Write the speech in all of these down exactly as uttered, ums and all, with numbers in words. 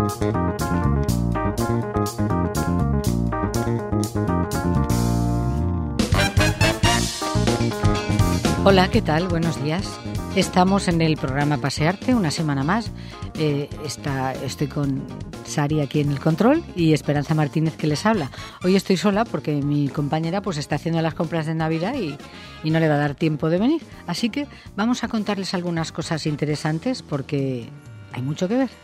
Hola, ¿qué tal? Buenos días. Estamos en el programa Pasearte una semana más. Eh, está, estoy con Sari aquí en el control y Esperanza Martínez que les habla. Hoy estoy sola porque mi compañera pues está haciendo las compras de Navidad y, y no le va a dar tiempo de venir. Así que vamos a contarles algunas cosas interesantes porque hay mucho que ver.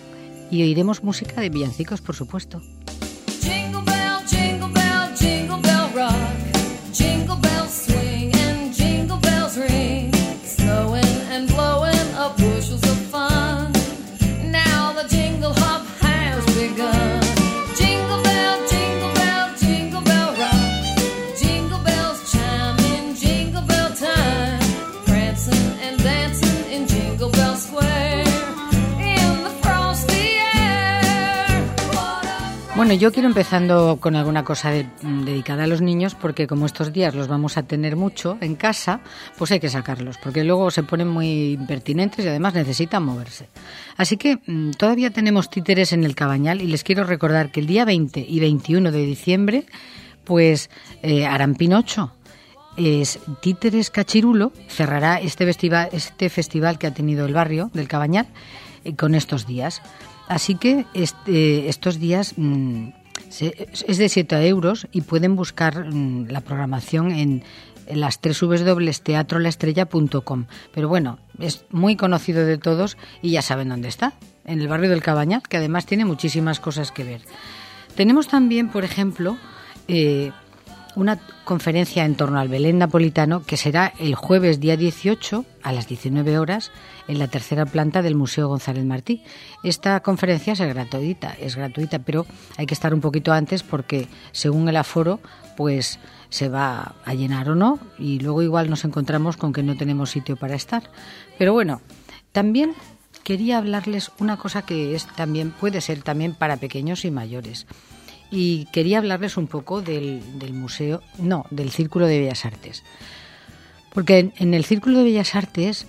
Y oiremos música de villancicos, por supuesto. Jingle bell, jingle bell, jingle bell rock. Jingle bells swing and jingle bells ring. Snowing and blowing up bushels of fun. Now the jingle hop has begun. Jingle bell, jingle bell, jingle bell rock. Jingle bells chime in jingle bell time. Prancing and dancing in Jingle Bell Square. In the frosty air. Bueno, yo quiero empezando con alguna cosa de, dedicada a los niños porque como estos días los vamos a tener mucho en casa, pues hay que sacarlos porque luego se ponen muy impertinentes y además necesitan moverse. Así que mmm, todavía tenemos títeres en el Cabañal y les quiero recordar que el día veinte y veintiuno de diciembre pues eh, harán Pinocho. Es Títeres Cachirulo cerrará este festival, este festival que ha tenido el barrio del Cabañal eh, con estos días. Así que este, estos días mmm, se, es de siete euros y pueden buscar mmm, la programación en, en las doble u doble u doble u punto teatro la estrella punto com. Pero bueno, es muy conocido de todos y ya saben dónde está, en el barrio del Cabañal, que además tiene muchísimas cosas que ver. Tenemos también, por ejemplo, eh, una conferencia en torno al Belén napolitano que será el jueves día dieciocho a las diecinueve horas en la tercera planta del Museo González Martí. Esta conferencia es gratuita, es gratuita, pero hay que estar un poquito antes porque según el aforo pues se va a llenar o no y luego igual nos encontramos con que no tenemos sitio para estar. Pero bueno, también quería hablarles una cosa que es también puede ser también para pequeños y mayores. Y quería hablarles un poco del, del museo, no, del Círculo de Bellas Artes. Porque en, en el Círculo de Bellas Artes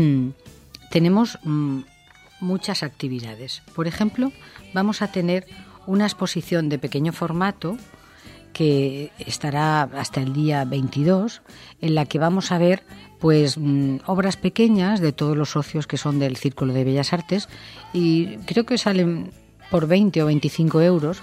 tenemos mm, muchas actividades. Por ejemplo, vamos a tener una exposición de pequeño formato que estará hasta el día veintidós, en la que vamos a ver pues mm, obras pequeñas de todos los socios que son del Círculo de Bellas Artes y creo que salen por veinte o veinticinco euros.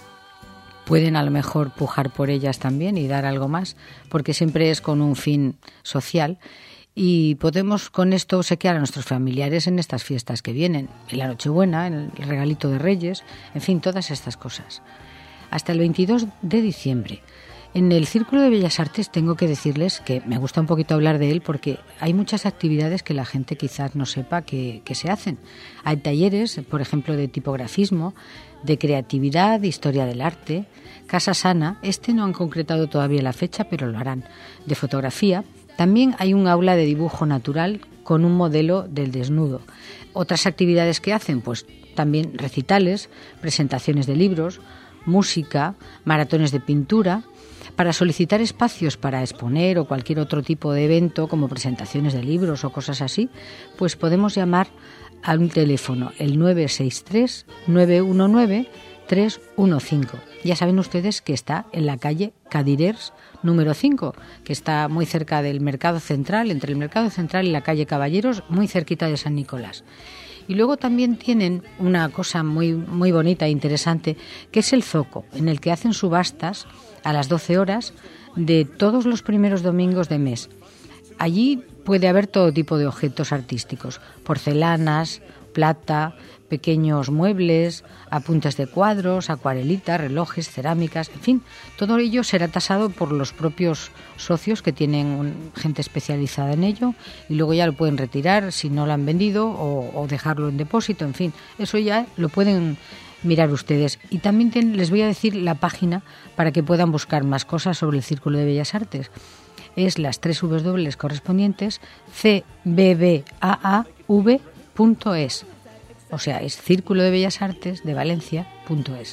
Pueden a lo mejor pujar por ellas también y dar algo más, porque siempre es con un fin social y podemos con esto obsequiar a nuestros familiares en estas fiestas que vienen, en la Nochebuena, en el regalito de Reyes, en fin, todas estas cosas. Hasta el veintidós de diciembre. En el Círculo de Bellas Artes tengo que decirles que me gusta un poquito hablar de él porque hay muchas actividades que la gente quizás no sepa que, que se hacen. Hay talleres, por ejemplo, de tipografismo, de creatividad, de historia del arte, Casa Sana, este no han concretado todavía la fecha, pero lo harán, de fotografía. También hay un aula de dibujo natural con un modelo del desnudo. Otras actividades que hacen, pues también recitales, presentaciones de libros, música, maratones de pintura. Para solicitar espacios para exponer o cualquier otro tipo de evento, como presentaciones de libros o cosas así, pues podemos llamar a un teléfono, el nueve seis tres, nueve uno nueve, tres uno cinco. Ya saben ustedes que está en la calle Cadirers número cinco, que está muy cerca del Mercado Central, entre el Mercado Central y la calle Caballeros, muy cerquita de San Nicolás. Y luego también tienen una cosa muy, muy bonita e interesante, que es el Zoco, en el que hacen subastas a las doce horas de todos los primeros domingos de mes. Allí puede haber todo tipo de objetos artísticos, porcelanas, plata, pequeños muebles, apuntes de cuadros, acuarelitas, relojes, cerámicas, en fin, todo ello será tasado por los propios socios que tienen un, gente especializada en ello y luego ya lo pueden retirar si no lo han vendido o, o dejarlo en depósito, en fin, eso ya lo pueden mirar ustedes. Y también ten, les voy a decir la página para que puedan buscar más cosas sobre el Círculo de Bellas Artes. Es las tres dobles u dobles u correspondientes c b b a a v punto es. O sea, es Círculo de Bellas Artes de Valencia punto es.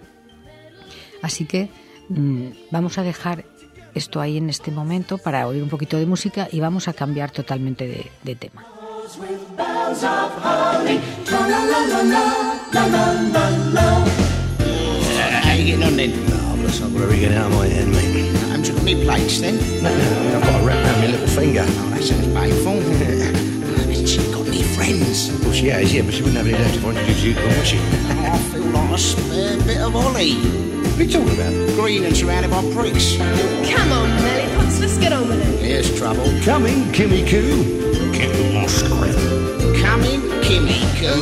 Así que mmm, vamos a dejar esto ahí en este momento para oír un poquito de música y vamos a cambiar totalmente de, de tema. la la la la. Uh, how you getting on then? Oh, bless up, where are we getting out of my head, mate? Haven't you got me plates then? No, no, I mean, I've got a wrap round my little finger. Oh, that sounds painful. Hasn't she got any friends? Well, she has, yeah, but she wouldn't have any left if I introduced you to her, would she? Oh, I feel like a spare bit of Ollie. What are you talking about? Green and surrounded by pricks. Come on, Melly Pots, let's get on with it. Here's trouble. Coming, Kimmy Coo. Kimmy Musgrave. Coming, Kimmy Coo.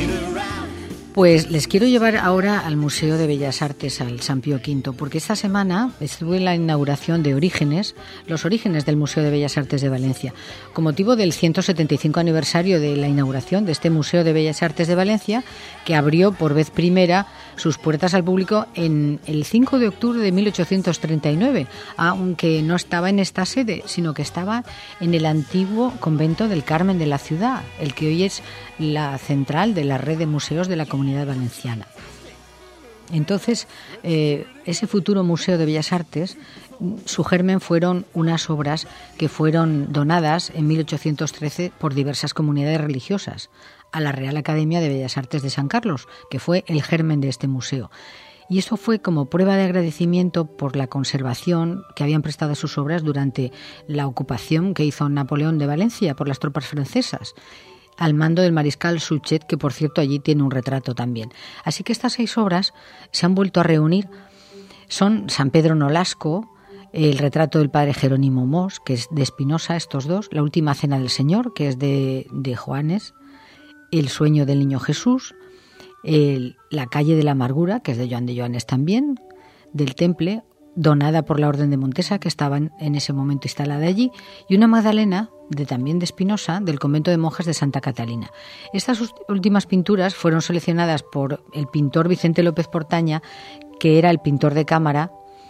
Pues les quiero llevar ahora al Museo de Bellas Artes, al San Pío Quinto, porque esta semana estuve en la inauguración de Orígenes, los orígenes del Museo de Bellas Artes de Valencia, con motivo del ciento setenta y cinco aniversario de la inauguración de este Museo de Bellas Artes de Valencia, que abrió por vez primera sus puertas al público en el cinco de octubre de mil ochocientos treinta y nueve, aunque no estaba en esta sede, sino que estaba en el antiguo convento del Carmen de la ciudad, el que hoy es la central de la red de museos de la Comunidad Valenciana. Entonces, eh, ese futuro Museo de Bellas Artes, su germen fueron unas obras que fueron donadas en mil ochocientos trece por diversas comunidades religiosas a la Real Academia de Bellas Artes de San Carlos, que fue el germen de este museo. Y esto fue como prueba de agradecimiento por la conservación que habían prestado a sus obras durante la ocupación que hizo Napoleón de Valencia por las tropas francesas, al mando del mariscal Suchet, que por cierto allí tiene un retrato también. Así que estas seis obras se han vuelto a reunir. Son San Pedro Nolasco, el retrato del padre Jerónimo Mos, que es de Espinosa, estos dos, La última cena del Señor, que es de, de Joanes, El sueño del niño Jesús, el, La calle de la amargura, que es de Joan de Joanes también, del Temple, donada por la Orden de Montesa, que estaba en ese momento instalada allí, y una Magdalena, de también de Espinosa, del convento de monjas de Santa Catalina. Estas últimas pinturas fueron seleccionadas por el pintor Vicente López Portaña, que era el pintor de cámara,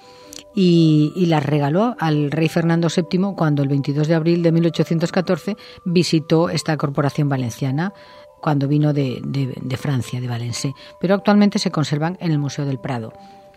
y, y las regaló al rey Fernando séptimo cuando el veintidós de abril de mil ochocientos catorce visitó esta corporación valenciana, cuando vino de, de, de Francia, de Valencia. Pero actualmente se conservan en el Museo del Prado.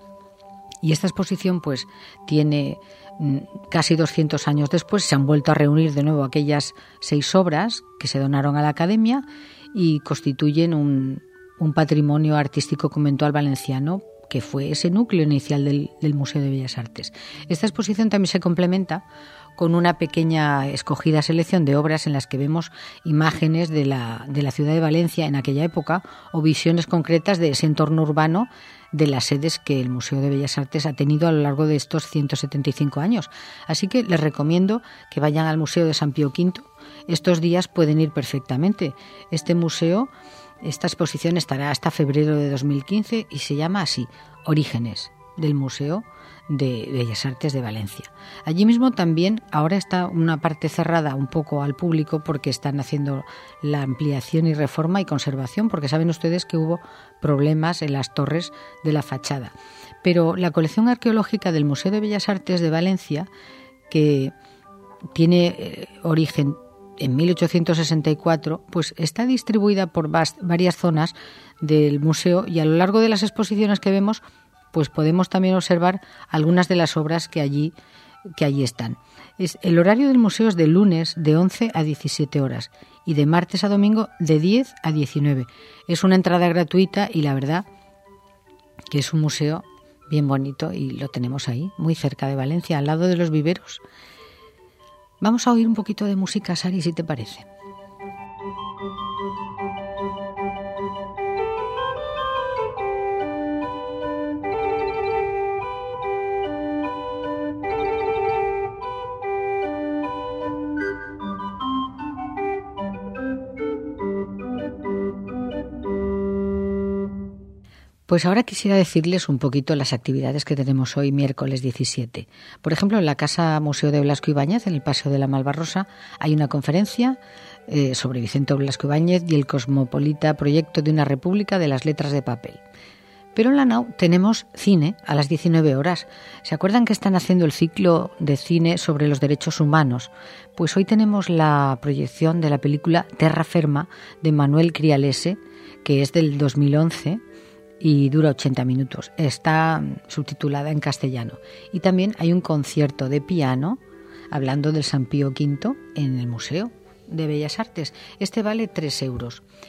Y esta exposición pues tiene casi doscientos años después, se han vuelto a reunir de nuevo aquellas seis obras que se donaron a la Academia y constituyen un, un patrimonio artístico conventual valenciano, que fue ese núcleo inicial del, del Museo de Bellas Artes. Esta exposición también se complementa con una pequeña escogida selección de obras en las que vemos imágenes de la, de la ciudad de Valencia en aquella época o visiones concretas de ese entorno urbano de las sedes que el Museo de Bellas Artes ha tenido a lo largo de estos ciento setenta y cinco años. Así que les recomiendo que vayan al Museo de San Pío Quinto. Estos días pueden ir perfectamente. Este museo, esta exposición estará hasta febrero de dos mil quince y se llama así, Orígenes, del Museo de Bellas Artes de Valencia. Allí mismo también ahora está una parte cerrada un poco al público porque están haciendo la ampliación y reforma y conservación, porque saben ustedes que hubo problemas en las torres de la fachada. Pero la colección arqueológica del Museo de Bellas Artes de Valencia, que tiene eh, origen en mil ochocientos sesenta y cuatro, pues está distribuida por varias zonas del museo, y a lo largo de las exposiciones que vemos pues podemos también observar algunas de las obras que allí, que allí están. Es, el horario del museo es de lunes de once a diecisiete horas y de martes a domingo de diez a diecinueve. Es una entrada gratuita y la verdad que es un museo bien bonito y lo tenemos ahí, muy cerca de Valencia, al lado de los viveros. Vamos a oír un poquito de música, Sari, si te parece. Pues ahora quisiera decirles un poquito las actividades que tenemos hoy, miércoles diecisiete. Por ejemplo, en la Casa Museo de Blasco Ibáñez, en el Paseo de la Malvarrosa, hay una conferencia eh, sobre Vicente Blasco Ibáñez y el cosmopolita proyecto de una república de las letras de papel. Pero en la Nau tenemos cine a las diecinueve horas. ¿Se acuerdan que están haciendo el ciclo de cine sobre los derechos humanos? Pues hoy tenemos la proyección de la película Terra Ferma de Manuel Crialese, que es del dos mil once, y dura ochenta minutos. Está subtitulada en castellano. Y también hay un concierto de piano hablando del San Pío Quinto en el Museo de Bellas Artes. Este vale tres euros.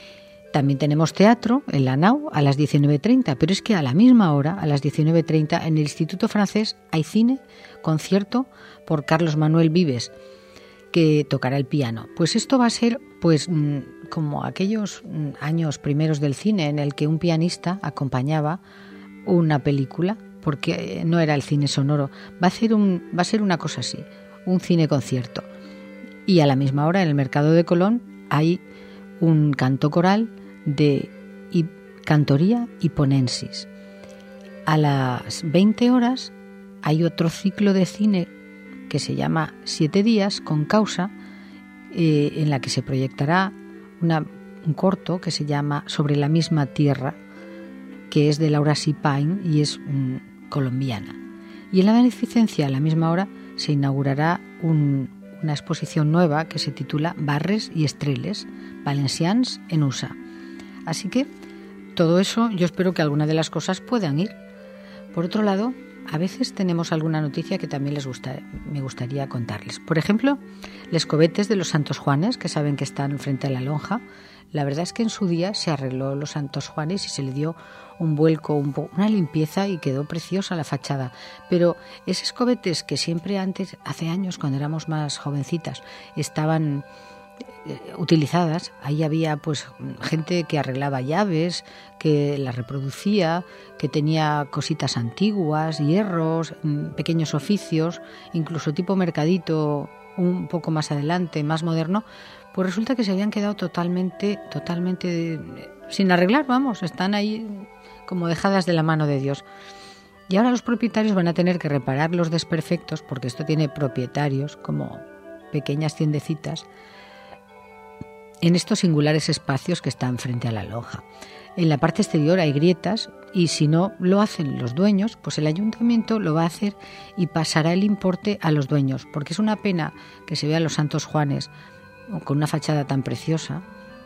También tenemos teatro en la Nau a las diecinueve treinta, pero es que a la misma hora, a las diecinueve treinta, en el Instituto Francés hay cine, concierto por Carlos Manuel Vives, que tocará el piano. Pues esto va a ser pues como aquellos años primeros del cine en el que un pianista acompañaba una película, porque no era el cine sonoro. Va a ser un, va a ser una cosa así, un cine concierto. Y a la misma hora en el Mercado de Colón hay un canto coral de Cantoría Hiponensis. A las veinte horas hay otro ciclo de cine que se llama Siete días con causa, eh, en la que se proyectará una, un corto que se llama Sobre la misma tierra, que es de Laura Sipain y es um, colombiana. Y en la beneficencia, a la misma hora, se inaugurará un, una exposición nueva que se titula Barres y Estreles, Valencians en U S A. Así que todo eso, yo espero que alguna de las cosas puedan ir. Por otro lado, a veces tenemos alguna noticia que también les gusta, me gustaría contarles. Por ejemplo, los cohetes de los Santos Juanes, que saben que están frente a la lonja. La verdad es que en su día se arregló los Santos Juanes y se le dio un vuelco, un po- una limpieza y quedó preciosa la fachada. Pero esos cohetes que siempre antes, hace años, cuando éramos más jovencitas, estaban utilizadas, ahí había pues gente que arreglaba llaves, que las reproducía, que tenía cositas antiguas, hierros, pequeños oficios, incluso tipo mercadito un poco más adelante, más moderno. Pues resulta que se habían quedado totalmente, totalmente sin arreglar, vamos, están ahí como dejadas de la mano de Dios. Y ahora los propietarios van a tener que reparar los desperfectos, porque esto tiene propietarios como pequeñas tiendecitas, en estos singulares espacios que están frente a la lonja. En la parte exterior hay grietas y si no lo hacen los dueños, pues el ayuntamiento lo va a hacer y pasará el importe a los dueños, porque es una pena que se vean los Santos Juanes con una fachada tan preciosa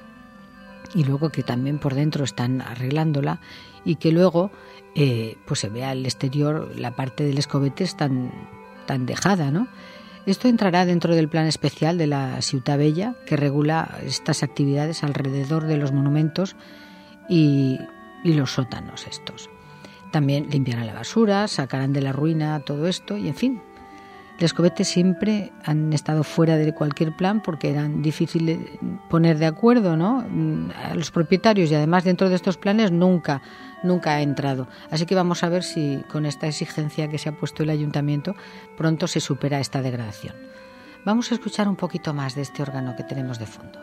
y luego que también por dentro están arreglándola y que luego eh, pues se vea el exterior, la parte del escobetes tan, tan dejada, ¿no? Esto entrará dentro del plan especial de la Ciutat Vella, que regula estas actividades alrededor de los monumentos y, y los sótanos estos. También limpiarán la basura, sacarán de la ruina todo esto y, en fin, los cohetes siempre han estado fuera de cualquier plan porque eran difíciles de poner de acuerdo, ¿no?, a los propietarios, y además dentro de estos planes nunca, nunca ha entrado. Así que vamos a ver si con esta exigencia que se ha puesto el ayuntamiento pronto se supera esta degradación. Vamos a escuchar un poquito más de este órgano que tenemos de fondo.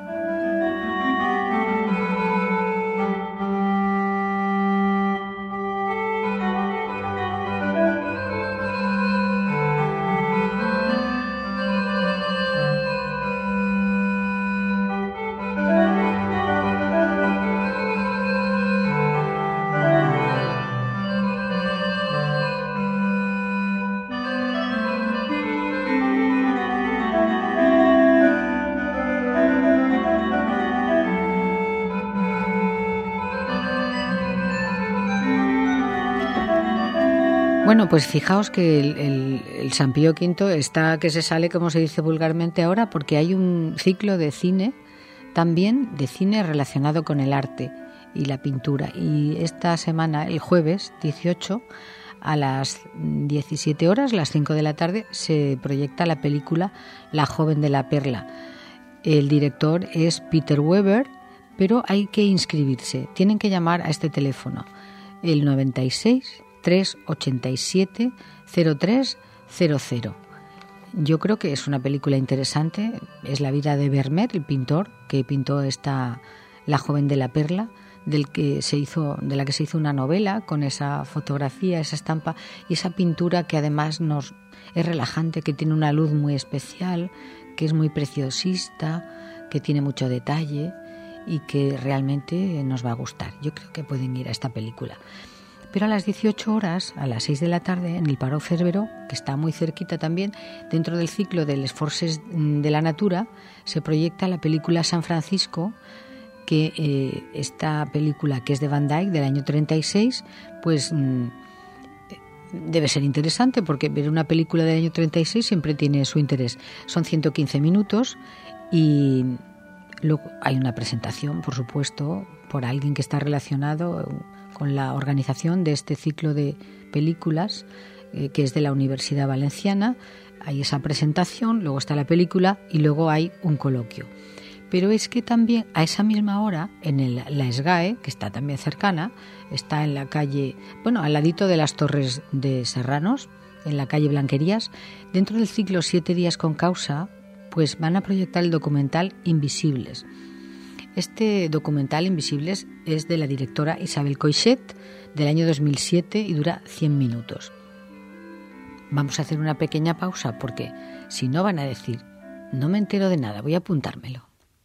Bueno, pues fijaos que el, el, el San Pío Quinto está que se sale, como se dice vulgarmente ahora, porque hay un ciclo de cine, también de cine relacionado con el arte y la pintura. Y esta semana, el jueves dieciocho, a las diecisiete horas, las cinco de la tarde, se proyecta la película La joven de la perla. El director es Peter Weber, pero hay que inscribirse. Tienen que llamar a este teléfono, el noventa y seis, tres ochenta y siete, cero tres cero cero. Yo creo que es una película interesante. Es la vida de Vermeer, el pintor que pintó esta La joven de la perla, del que se hizo, de la que se hizo una novela con esa fotografía, esa estampa y esa pintura que además nos es relajante, que tiene una luz muy especial, que es muy preciosista, que tiene mucho detalle y que realmente nos va a gustar. Yo creo que pueden ir a esta película. Pero a las dieciocho horas, a las seis de la tarde, en el Palau Cerveró, que está muy cerquita también, dentro del ciclo de Les Forces de la Natura, se proyecta la película San Francisco, que eh, esta película, que es de Van Dyck, del año treinta y seis, pues mmm, debe ser interesante, porque ver una película del año treinta y seis siempre tiene su interés. Son ciento quince minutos y Luego hay una presentación, por supuesto, por alguien que está relacionado con la organización de este ciclo de películas, eh, que es de la Universidad Valenciana. Hay esa presentación, luego está la película y luego hay un coloquio. Pero es que también a esa misma hora, en el, la SGAE, que está también cercana, está en la calle, bueno, al ladito de las Torres de Serranos, en la calle Blanquerías, dentro del ciclo Siete días con causa, pues van a proyectar el documental Invisibles. Este documental Invisibles es de la directora Isabel Coixet, del año dos mil siete, y dura cien minutos. Vamos a hacer una pequeña pausa porque si no van a decir, no me entero de nada, voy a apuntármelo.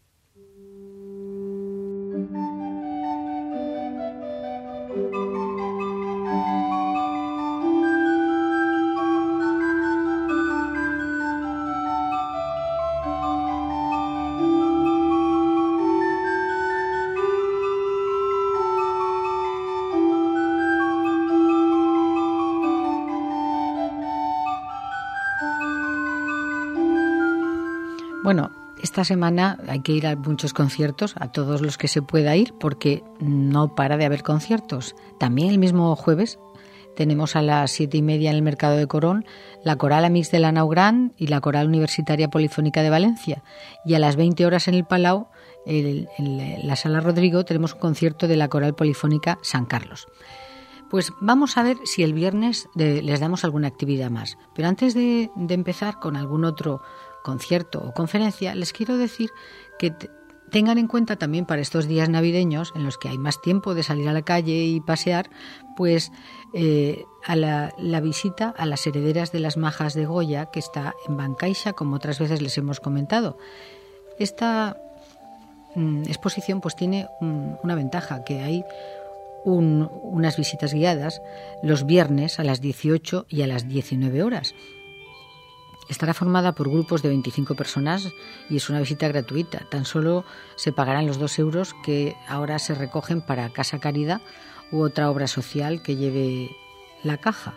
Bueno, esta semana hay que ir a muchos conciertos, a todos los que se pueda ir, porque no para de haber conciertos. También el mismo jueves tenemos a las siete y media en el Mercado de Corón la Coral Amics de la Naugrán y la Coral Universitaria Polifónica de Valencia. Y a las veinte horas en el Palau, el, en la Sala Rodrigo, tenemos un concierto de la Coral Polifónica San Carlos. Pues vamos a ver si el viernes de, les damos alguna actividad más. Pero antes de, de empezar con algún otro concierto o conferencia, les quiero decir que t- tengan en cuenta también para estos días navideños en los que hay más tiempo de salir a la calle y pasear, pues eh, a la, la visita a las herederas de las Majas de Goya, que está en Bancaixa, como otras veces les hemos comentado. Esta mm, exposición pues tiene un, una ventaja, que hay un, unas visitas guiadas los viernes a las dieciocho y a las diecinueve horas. Estará formada por grupos de veinticinco personas y es una visita gratuita. Tan solo se pagarán los dos euros que ahora se recogen para Casa Caridad u otra obra social que lleve la caja.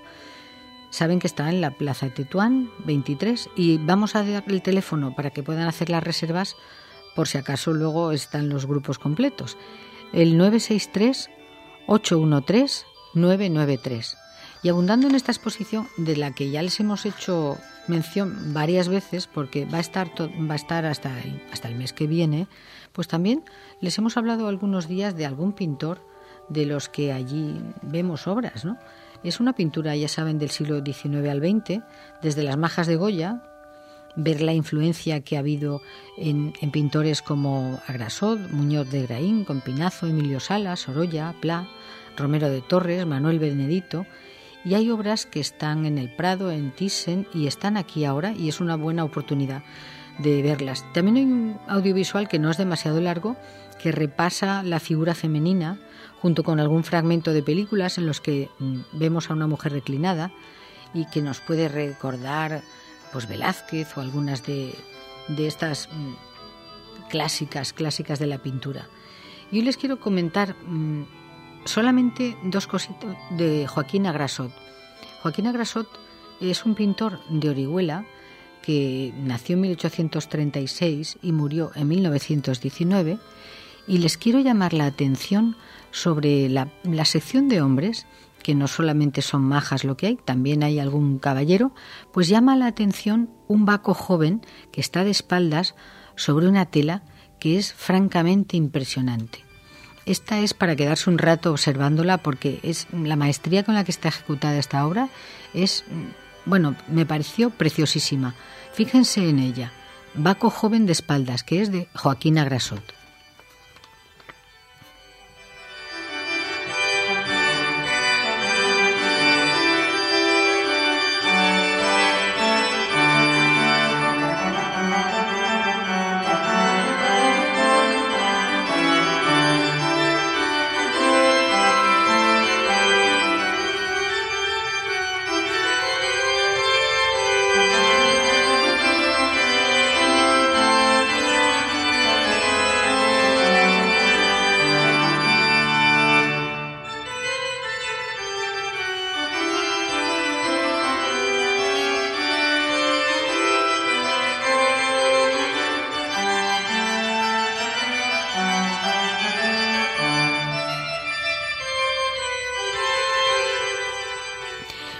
Saben que está en la Plaza Tetuán veintitrés y vamos a dar el teléfono para que puedan hacer las reservas por si acaso luego están los grupos completos. El nueve seis tres, ocho uno tres, nueve nueve tres. Y abundando en esta exposición, de la que ya les hemos hecho mención varias veces, porque va a estar, to- va a estar hasta, el, hasta el mes que viene, pues también les hemos hablado algunos días de algún pintor de los que allí vemos obras, ¿no? Es una pintura, ya saben, del siglo diecinueve al veinte, desde las Majas de Goya, ver la influencia que ha habido en, en pintores como Agrasot, Muñoz de Graín, Compinazo, Emilio Sala, Sorolla, Pla, Romero de Torres, Manuel Benedito. Y hay obras que están en el Prado, en Thyssen, y están aquí ahora, y es una buena oportunidad de verlas. También hay un audiovisual que no es demasiado largo, que repasa la figura femenina, junto con algún fragmento de películas en los que mm, vemos a una mujer reclinada y que nos puede recordar pues Velázquez o algunas de, de estas mm, clásicas, clásicas de la pintura. Y hoy les quiero comentar mmm, solamente dos cositas de Joaquín Agrasot. Joaquín Agrasot es un pintor de Orihuela que nació en mil ochocientos treinta y seis y murió en mil novecientos diecinueve, y les quiero llamar la atención sobre la, la sección de hombres, que no solamente son majas lo que hay, también hay algún caballero. Pues llama la atención un Baco joven que está de espaldas sobre una tela que es francamente impresionante. Esta es para quedarse un rato observándola, porque es la maestría con la que está ejecutada esta obra es, bueno, me pareció preciosísima. Fíjense en ella, Baco joven de espaldas, que es de Joaquín Agrasot. Thank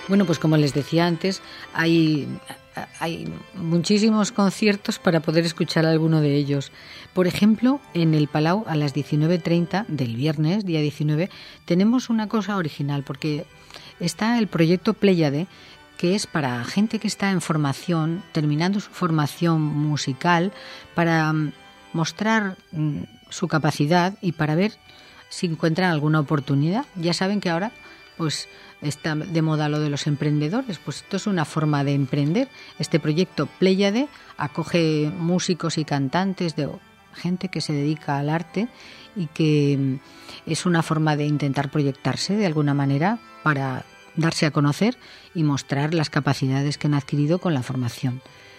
Bueno, pues como les decía antes, hay, hay muchísimos conciertos para poder escuchar alguno de ellos. Por ejemplo, en el Palau a las diecinueve treinta del viernes, día diecinueve, tenemos una cosa original, porque está el proyecto Pléyade, que es para gente que está en formación, terminando su formación musical, para mostrar su capacidad y para ver si encuentran alguna oportunidad. Ya saben que ahora pues está de moda lo de los emprendedores, pues esto es una forma de emprender. Este proyecto Pléyade acoge músicos y cantantes, de gente que se dedica al arte, y que es una forma de intentar proyectarse de alguna manera para darse a conocer y mostrar las capacidades que han adquirido con la formación.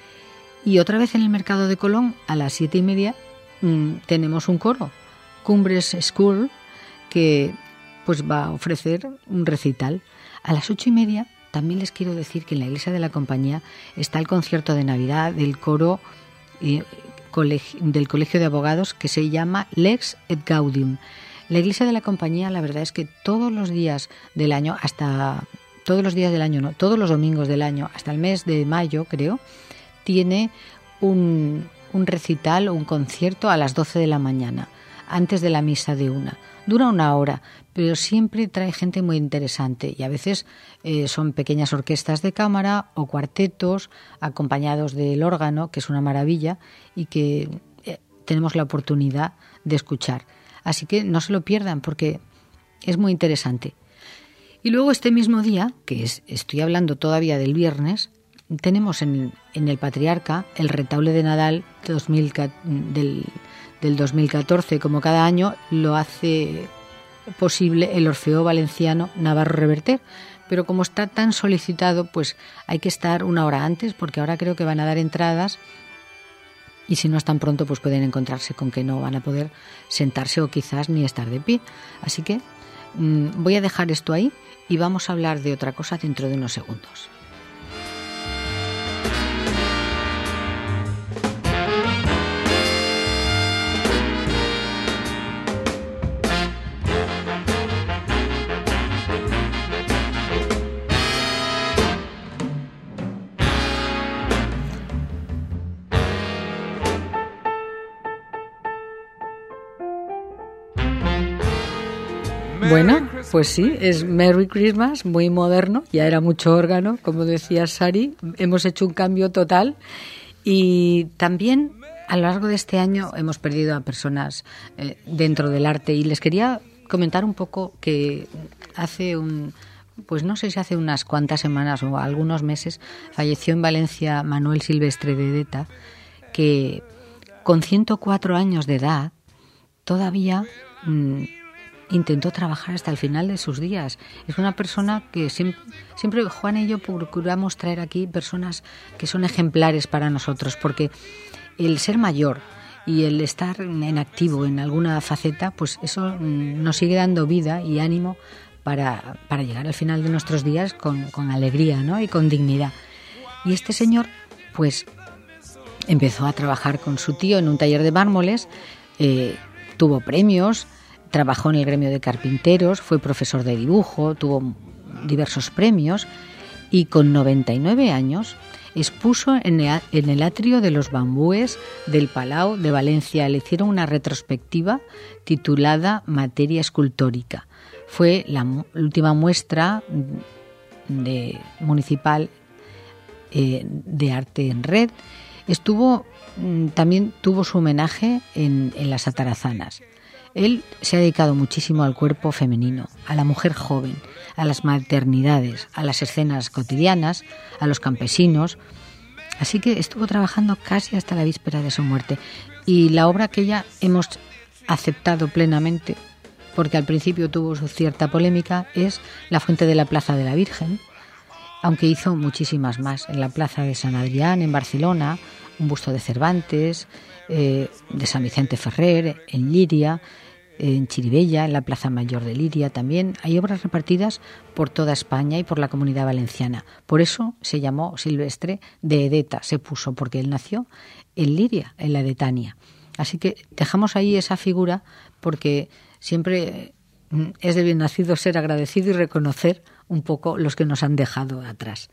Y otra vez en el Mercado de Colón, a las siete y media, mmm, tenemos un coro, Cumbres School, que pues va a ofrecer un recital. A las ocho y media también les quiero decir que en la iglesia de la Compañía está el concierto de Navidad del coro eh, colegio, del Colegio de Abogados, que se llama Lex et Gaudium. La iglesia de la Compañía, la verdad es que todos los días del año, hasta todos los días del año, no, todos los domingos del año, hasta el mes de mayo, creo, tiene un, un recital o un concierto a las doce de la mañana, antes de la misa de una. Dura una hora, pero siempre trae gente muy interesante, y a veces eh, son pequeñas orquestas de cámara o cuartetos acompañados del órgano, que es una maravilla y que eh, tenemos la oportunidad de escuchar. Así que no se lo pierdan, porque es muy interesante. Y luego este mismo día, que es, estoy hablando todavía del viernes, tenemos en, en el Patriarca el Retaule de Nadal dos mil, del, del dos mil catorce. Como cada año lo hace posible el Orfeo Valenciano Navarro Reverter, pero como está tan solicitado, pues hay que estar una hora antes, porque ahora creo que van a dar entradas, y si no están pronto, pues pueden encontrarse con que no van a poder sentarse o quizás ni estar de pie. Así que mmm, voy a dejar esto ahí y vamos a hablar de otra cosa dentro de unos segundos. Bueno, pues sí, es Merry Christmas, muy moderno, ya era mucho órgano, como decía Sari, hemos hecho un cambio total, y también a lo largo de este año hemos perdido a personas eh, dentro del arte, y les quería comentar un poco que hace un, pues no sé si hace unas cuantas semanas o algunos meses, falleció en Valencia Manuel Silvestre de Edeta, que con ciento cuatro años de edad todavía Mmm, intentó trabajar hasta el final de sus días. Es una persona que siempre, siempre Juan y yo procuramos traer aquí personas que son ejemplares para nosotros, porque el ser mayor y el estar en activo en alguna faceta, pues eso nos sigue dando vida y ánimo para, para llegar al final de nuestros días con, con alegría, ¿no? Y con dignidad. Y este señor, pues, empezó a trabajar con su tío en un taller de mármoles, eh, tuvo premios, trabajó en el gremio de carpinteros, fue profesor de dibujo, tuvo diversos premios, y con noventa y nueve años expuso en el atrio de los bambúes del Palau de Valencia. Le hicieron una retrospectiva titulada Materia Escultórica. Fue la última muestra de, municipal eh, de arte en red. Estuvo, también tuvo su homenaje en, en las Atarazanas. Él se ha dedicado muchísimo al cuerpo femenino, a la mujer joven, a las maternidades, a las escenas cotidianas, a los campesinos. Así que estuvo trabajando casi hasta la víspera de su muerte. Y la obra que ya hemos aceptado plenamente, porque al principio tuvo su cierta polémica, es La Fuente de la Plaza de la Virgen, aunque hizo muchísimas más. En la Plaza de San Adrián, en Barcelona, un busto de Cervantes, eh, de San Vicente Ferrer, en Liria, en Chirivella, en la Plaza Mayor de Liria también. Hay obras repartidas por toda España y por la Comunidad Valenciana. Por eso se llamó Silvestre de Edeta, se puso, porque él nació en Liria, en la Edetania. Así que dejamos ahí esa figura, porque siempre es de bien nacido ser agradecido y reconocer un poco los que nos han dejado atrás.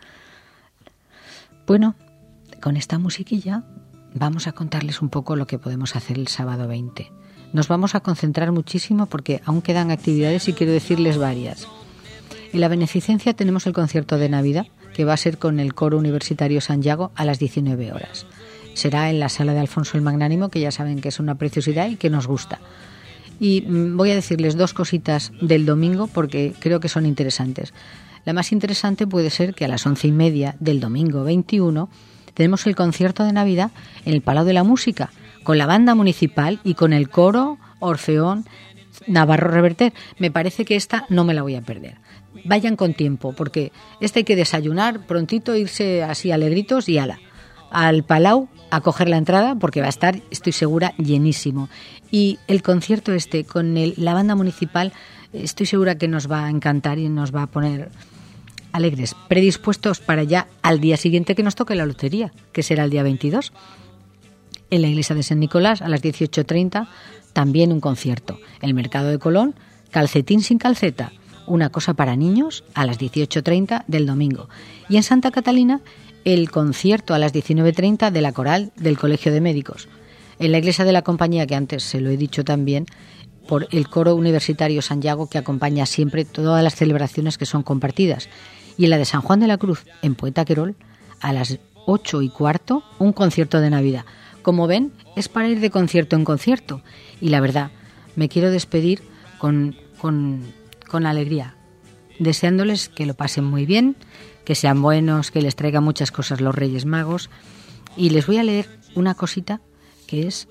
Bueno, con esta musiquilla vamos a contarles un poco lo que podemos hacer el sábado veinte. Nos vamos a concentrar muchísimo porque aún quedan actividades y quiero decirles varias. En la beneficencia tenemos el concierto de Navidad, que va a ser con el Coro Universitario San Yago a las diecinueve horas. Será en la sala de Alfonso el Magnánimo, que ya saben que es una preciosidad y que nos gusta. Y voy a decirles dos cositas del domingo porque creo que son interesantes. La más interesante puede ser que a las once y media del domingo veintiuno tenemos el concierto de Navidad en el Palau de la Música, con la banda municipal y con el coro Orfeón Navarro Reverter. Me parece que esta no me la voy a perder. Vayan con tiempo, porque esta hay que desayunar prontito, irse así alegritos y ala, al Palau a coger la entrada, porque va a estar, estoy segura, llenísimo. Y el concierto este con el, la banda municipal, estoy segura que nos va a encantar y nos va a poner alegres, predispuestos para ya al día siguiente que nos toque la lotería, que será el día veintidós. En la iglesia de San Nicolás, a las dieciocho treinta, también un concierto. El mercado de Colón, Calcetín sin calceta, una cosa para niños, a las dieciocho treinta del domingo. Y en Santa Catalina, el concierto a las diecinueve treinta de la coral del Colegio de Médicos. En la iglesia de la Compañía, que antes se lo he dicho también, por el Coro Universitario San Yago, que acompaña siempre todas las celebraciones que son compartidas. Y en la de San Juan de la Cruz, en Poeta Querol, a las ocho y cuarto, un concierto de Navidad. Como ven, es para ir de concierto en concierto. Y la verdad, me quiero despedir con, con, con alegría, deseándoles que lo pasen muy bien, que sean buenos, que les traigan muchas cosas los Reyes Magos. Y les voy a leer una cosita que es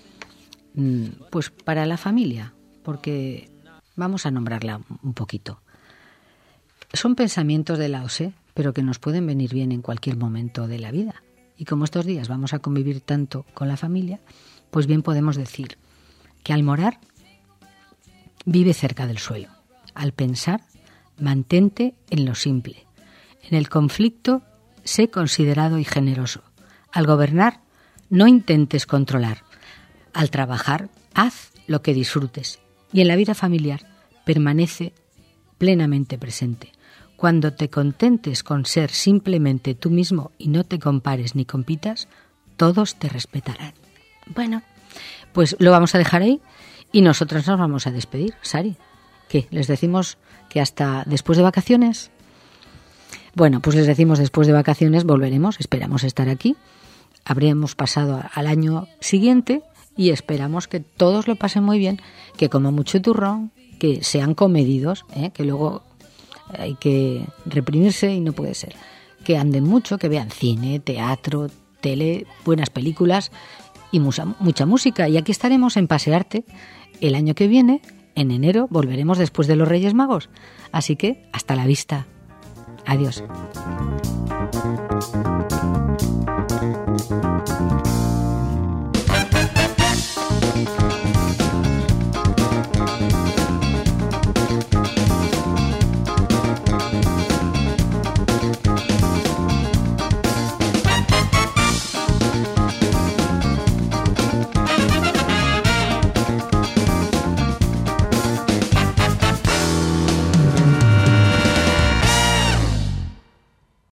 pues para la familia, porque vamos a nombrarla un poquito. Son pensamientos de Lao Tse, pero que nos pueden venir bien en cualquier momento de la vida. Y como estos días vamos a convivir tanto con la familia, pues bien podemos decir que al morar, vive cerca del suelo. Al pensar, mantente en lo simple. En el conflicto, sé considerado y generoso. Al gobernar, no intentes controlar. Al trabajar, haz lo que disfrutes. Y en la vida familiar, permanece plenamente presente. Cuando te contentes con ser simplemente tú mismo y no te compares ni compitas, todos te respetarán. Bueno, pues lo vamos a dejar ahí y nosotros nos vamos a despedir. Sari, ¿qué? ¿Les decimos que hasta después de vacaciones? Bueno, pues les decimos después de vacaciones volveremos, esperamos estar aquí. Habremos pasado al año siguiente y esperamos que todos lo pasen muy bien, que coman mucho turrón, que sean comedidos, ¿eh? Que luego hay que reprimirse y no puede ser. Que anden mucho, que vean cine, teatro, tele, buenas películas y mucha, mucha música. Y aquí estaremos en Pasearte el año que viene, en enero, volveremos después de los Reyes Magos. Así que hasta la vista. Adiós.